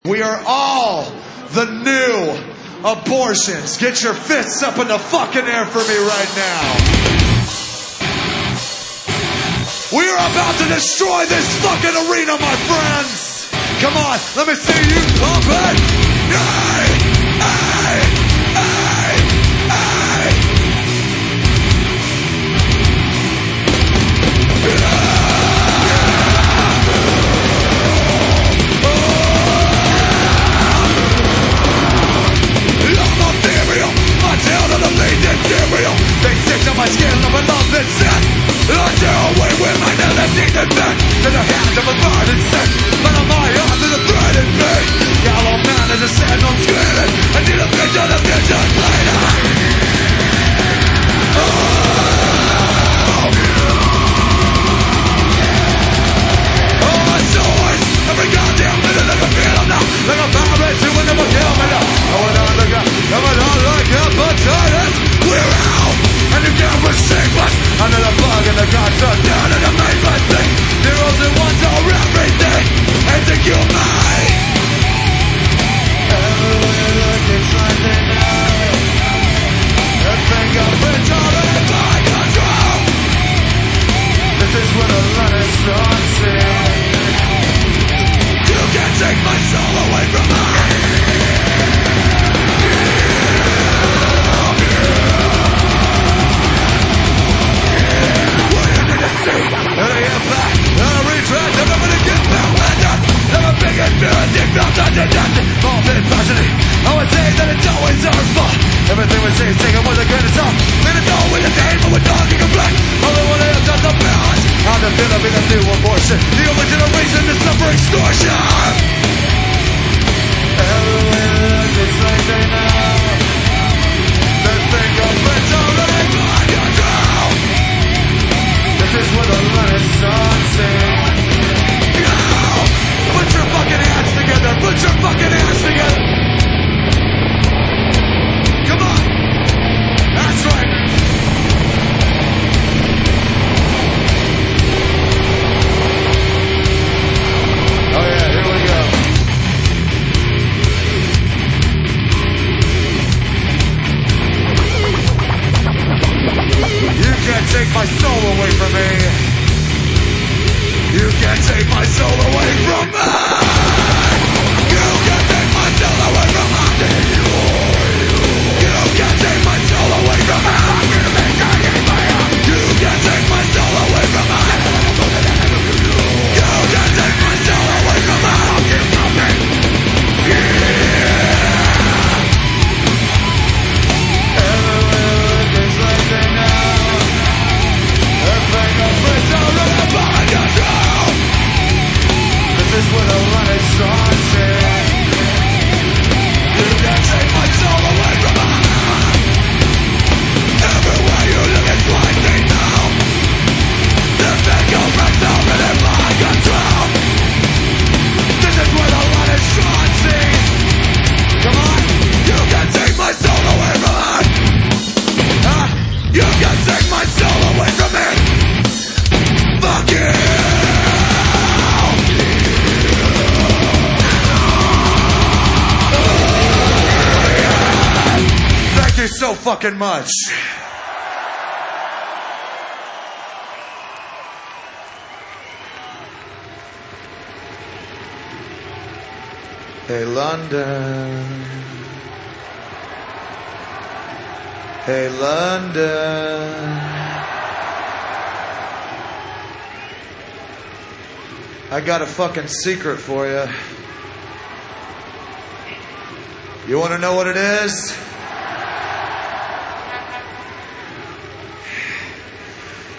We are all the new abortions. Get your fists up in the fucking air for me right now. We are about to destroy this fucking arena, my friends. Come on, let me see you pump it. Hey, hey, hey, hey. They stick to my skin of a love that's set. I tear away with my nails that dig the back to the hands of a burden set. But on my arms is a thread in pain. Yellow man is a sad no screaming. I need a picture of vision later. Oh, my swords. Every goddamn minute I can feel them now. Like a virus who will never kill me now. Going on like hepatitis. We're out, and you can't receive us. Under the bug and the gods are down and the main best thing. Zeros and ones are everything. Execute me. Everywhere you look, it's like they know. Their fingerprints are in my control. This is where the line starts in. You can't take my soul away from me. I would say that it's always our fault. Everything we say is taken with a grain of salt. And it's always the same, but we're talking a black. Only one of us does the balance. How to feel to be the new abortion. The only generation to suffer extortion. Everywhere it's like they know. Their fingerprints are in my control. This is where the line starts in. Put your fucking hands together. Put your fucking hands together. Come on. That's right. Oh yeah, here we go. You can't take my soul away from me. You can't take my soul away from me. You can't take my soul away from me. You can't take my soul away from me. You can't take my soul away from me. You can't take my soul away from me. Everywhere it's like they know. Their fingerprints are in my control. This is where the line starts in. You can't take my soul away from me. Everywhere you look, it's like they know. The fingerprints are in my control. This is where the line starts in. Come on, you can't take my soul away from me. You can't take my soul away from me. Fuck you. Thank you so fucking much. Hey London. Hey London. I got a fucking secret for you. You want to know what it is?